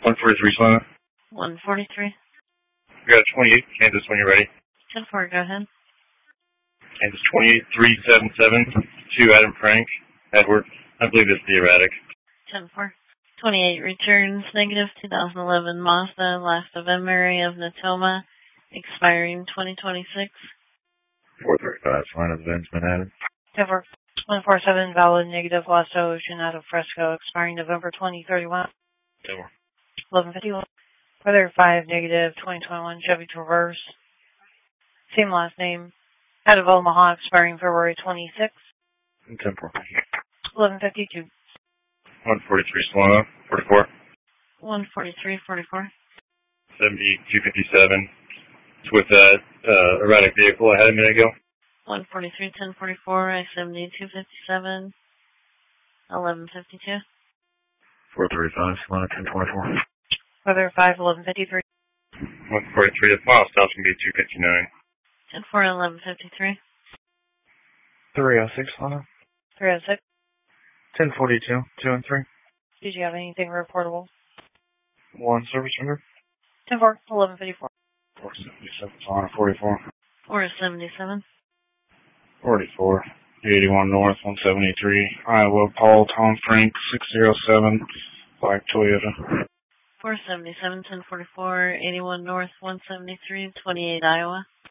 143 Solana. 143. We got a 28 Kansas when you're ready. 10-4, go ahead. Kansas 28377 to Adam Frank. Edward. I believe it's the erratic. 10-4. 28 returns negative 2011 Mazda, last of memory of Natoma, expiring 2026. 435 Solana Ben's been added. 10-4. 147 valid negative Lost Ocean out of Fresco, expiring November 2031. 10-4. 1151. Weather 5 negative 2021 Chevy Traverse. Same last name. Out of Omaha, expiring February 26. 10-4. 1152. 143 Solana. 44. 143, 44. 7257. It's with that erratic vehicle I had a minute ago. 143, 1044, I-70, 257, 1152. 435 Solana 1024. Weather 5 1153. 143. The milestones can be 259. 10-4, 1153. 306 Solana. 306. 1042, 2 and 3. Did you have anything reportable? 1 service member. 10-4, 1154. 477 Solana 44. 477. 44. 81 North 173. Iowa Paul Tom Frank 607. Black Toyota. 477, 1044, 81 North, 173, 28 Iowa.